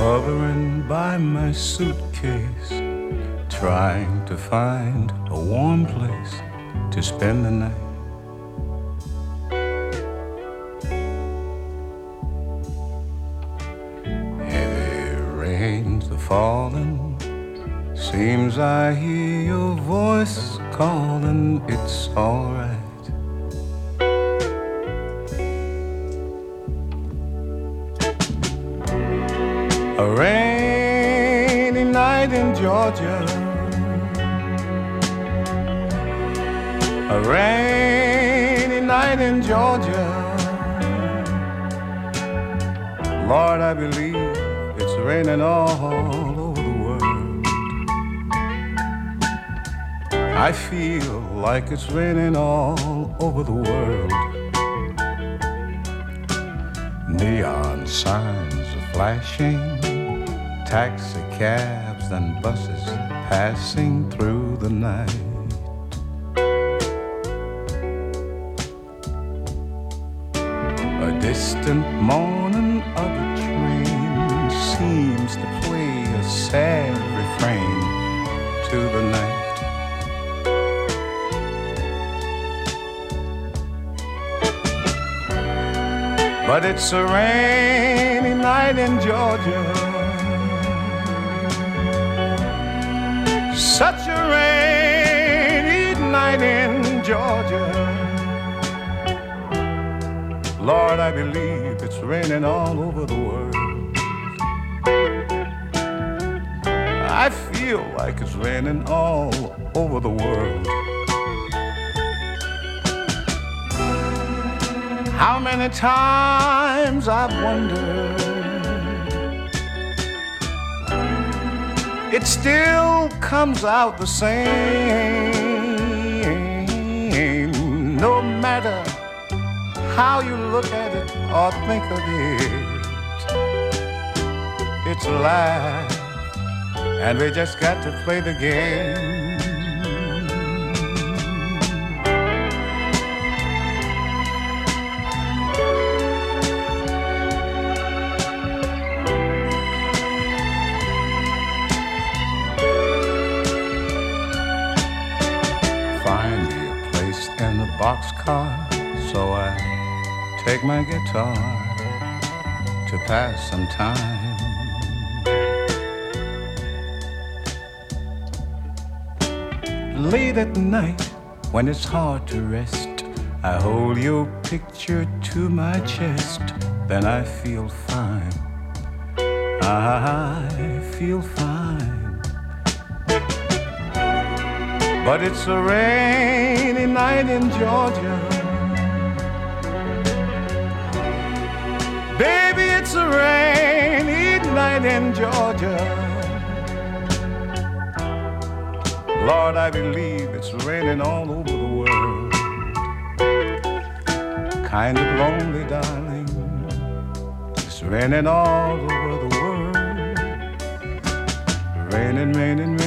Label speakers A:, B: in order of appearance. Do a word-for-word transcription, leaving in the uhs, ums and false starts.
A: hovering by my suitcase, trying to find a warm place to spend the night. Heavy rains are falling, seems I hear your voice calling, it's alright. A rainy night in Georgia, a rainy night in Georgia. Lord, I believe it's raining all over the world. I feel like it's raining all over the world. Neon signs are flashing, taxi cabs and buses passing through the night. A distant moaning of a train seems to play a sad refrain to the night. But it's a rainy night in Georgia, such a rainy night in Georgia. Lord, I believe it's raining all over the world. I feel like it's raining all over the world. How many times I've wondered, it still comes out the same. No matter how you look at it or think of it, it's life, and we just got to play the game. Boxcar, so I take my guitar to pass some time. Late at night, when it's hard to rest, I hold your picture to my chest, then I feel fine. I feel fine. But it's a rainy night in Georgia. Baby, it's a rainy night in Georgia. Lord, I believe it's raining all over the world. Kind of lonely, darling. It's raining all over the world. Raining, raining,